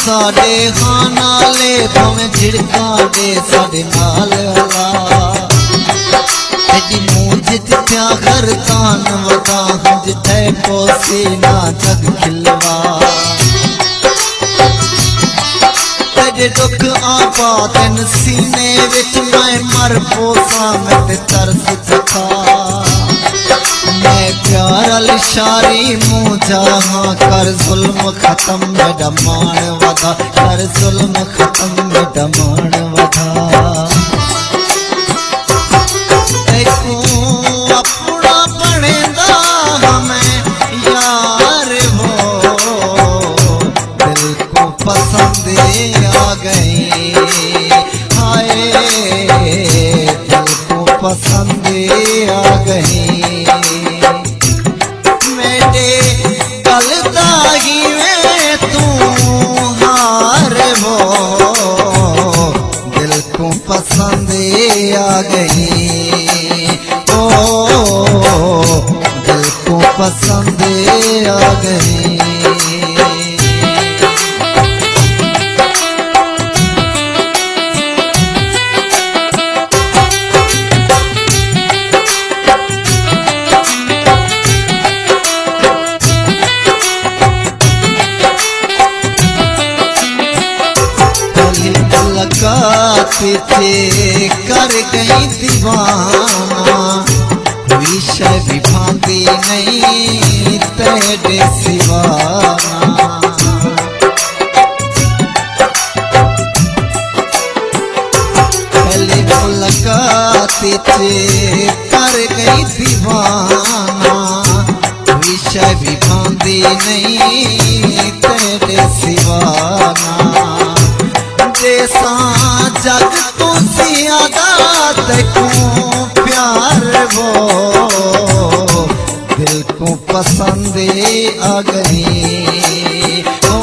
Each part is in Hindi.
साडे खाना ले भावे झिड़का दे साडे नाल हला तेरी मूजित प्या घर तान वदा हंज थे पोसी ना जग खिलवा तेरे दुख आपा तेन सीने विच मैं मर पोसा मैं ते तरस चखा मैं प्यार अलिशारी मुँह जहाँ कर जुल्म खत्म मेरा मान वधा कर जुल्म खत्म मेरा मान वधा देखो अपना बनेदा हमें यार हो दिल को पसंद आ गई हाय दिल को पसंद आ गई पसंद आ गई ओ दिल को पसंद आ गई पीछे कर गई दीवाना विषय भी भांति नहीं तेरे सिवाना पहले मुलाकात पीछे कर गई दीवाना विषय भी भांति नहीं तेरे सिवाना जैसा जग तो ज्यादा देखो प्यार वो दिल को पसंद आ गई ओ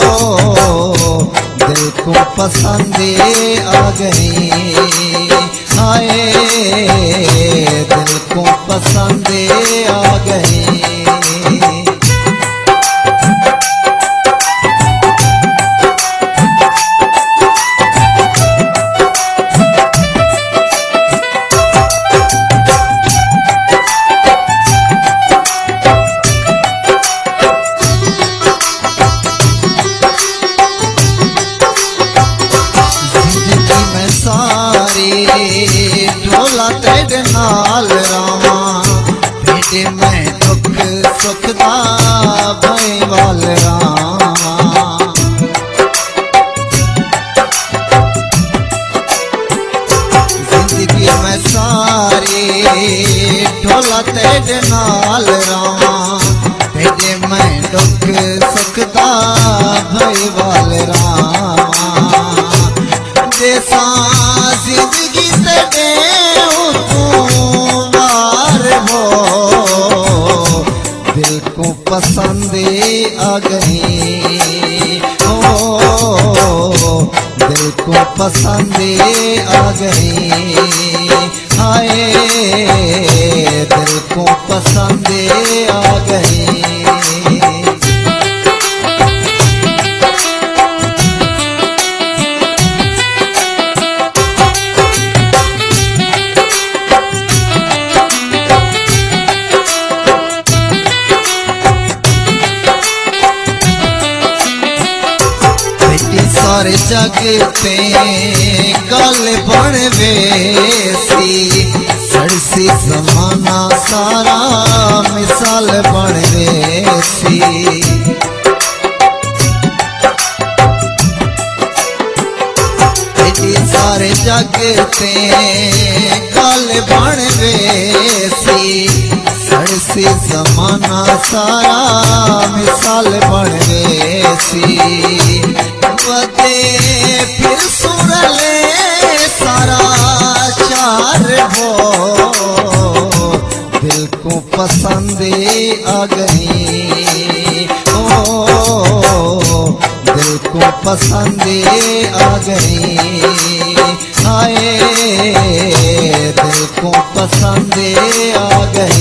दिल को पसंद आ गई हाय दिल को पसंद आ गई ढोला तेरे नाल रामा तेरे मैं दुख सुख दा भय वाल रामा जिंदगी में सारी ढोला तेरे नाल रामा तेरे मैं दुख सुख दा भय वाल रामा जैसा जिंदगी तेरे दिल को पसंद आ गई ओ दिल को पसंद आ गई हाय दिल को पसंद आ गई सारे जग पे गल बन वेसी सरसी जमाना सारा मिसाल बन वेसी सारे जग पे गल बन वेसी सरसी जमाना सारा मिसाल बन वेसी फिर सुरले सारा चार हो दिल को पसंद आ गई ओ दिल को पसंद आ गई हाय दिल को पसंद आ गई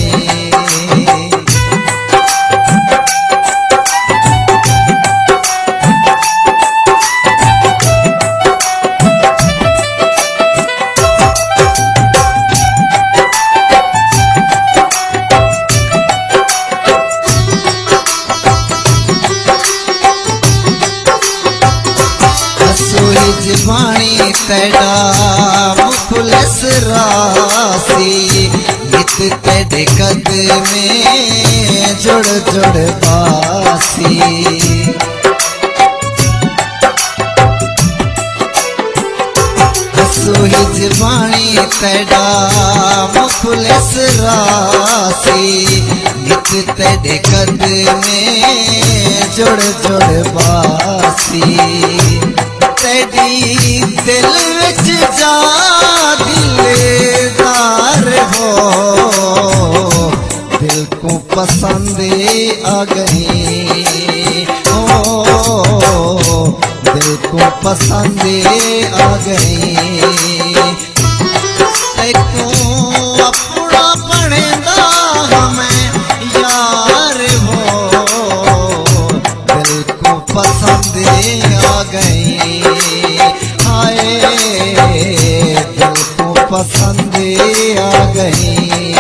जबानी तेरा मुखलिस रासी गीत तेरे कद में जुड़ जुड़ बासी सोही जबानी तेरा मुखलिस रासी गीत तेरे कद में जुड़ जुड़ बासी तेरी दिल विच जा दिलदार हो दिल को पसंद आ गई हो दिल को पसंद आ गई तैको अपना पढ़ेंदा हमें यार हो दिल को पसंद आ गई हाय दिल को पसंद आ गई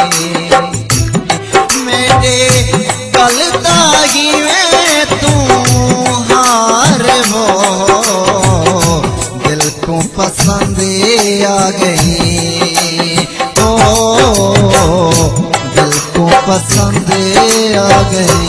मेरे गल दागी में तू हार हो दिल को पसंद आ गई ओ दिल को पसंद आ गई।